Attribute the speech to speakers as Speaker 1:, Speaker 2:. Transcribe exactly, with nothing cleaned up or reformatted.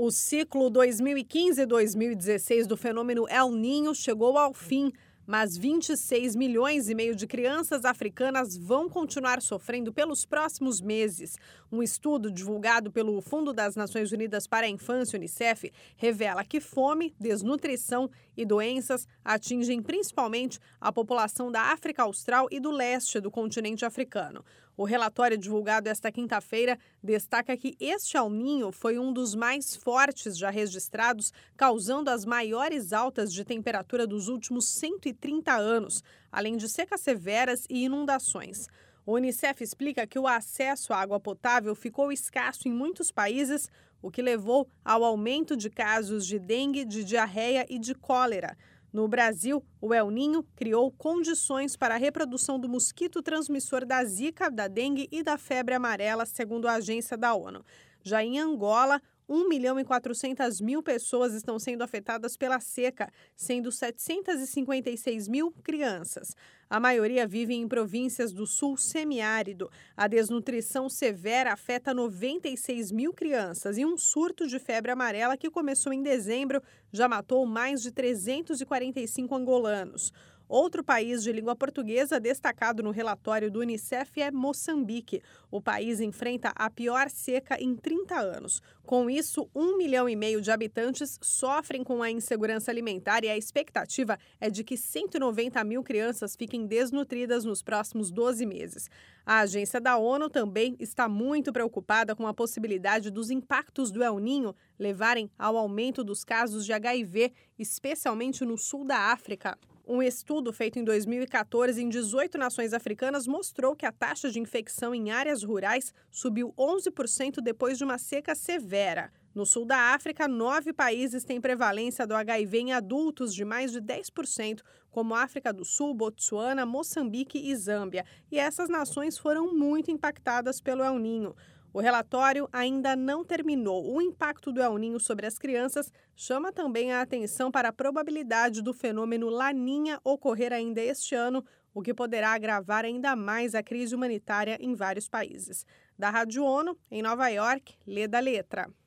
Speaker 1: O ciclo dois mil e quinze e dois mil e dezesseis do fenômeno El Niño chegou ao fim, mas vinte e seis milhões e meio de crianças africanas vão continuar sofrendo pelos próximos meses. Um estudo divulgado pelo Fundo das Nações Unidas para a Infância, Unicef, revela que fome, desnutrição e doenças atingem principalmente a população da África Austral e do leste do continente africano. O relatório divulgado esta quinta-feira destaca que este El Niño foi um dos mais fortes já registrados, causando as maiores altas de temperatura dos últimos cento e trinta anos, além de secas severas e inundações. O Unicef explica que o acesso à água potável ficou escasso em muitos países, o que levou ao aumento de casos de dengue, de diarreia e de cólera. No Brasil, o El Niño criou condições para a reprodução do mosquito transmissor da zika, da dengue e da febre amarela, segundo a agência da ONU. Já em Angola, um milhão e quatrocentas mil pessoas estão sendo afetadas pela seca, sendo setecentas e cinquenta e seis mil crianças. A maioria vive em províncias do sul semiárido. A desnutrição severa afeta noventa e seis mil crianças e um surto de febre amarela que começou em dezembro já matou mais de trezentos e quarenta e cinco angolanos. Outro país de língua portuguesa destacado no relatório do Unicef é Moçambique. O país enfrenta a pior seca em trinta anos. Com isso, um milhão e meio de habitantes sofrem com a insegurança alimentar e a expectativa é de que cento e noventa mil crianças fiquem desnutridas nos próximos doze meses. A agência da ONU também está muito preocupada com a possibilidade dos impactos do El Niño levarem ao aumento dos casos de H I V, especialmente no sul da África. Um estudo feito em dois mil e quatorze em dezoito nações africanas mostrou que a taxa de infecção em áreas rurais subiu onze por cento depois de uma seca severa. No sul da África, nove países têm prevalência do H I V em adultos de mais de dez por cento, como África do Sul, Botsuana, Moçambique e Zâmbia. E essas nações foram muito impactadas pelo El Niño. O relatório ainda não terminou. O impacto do El Niño sobre as crianças chama também a atenção para a probabilidade do fenômeno Laninha ocorrer ainda este ano, o que poderá agravar ainda mais a crise humanitária em vários países. Da Rádio ONU, em Nova York, Leda Letra.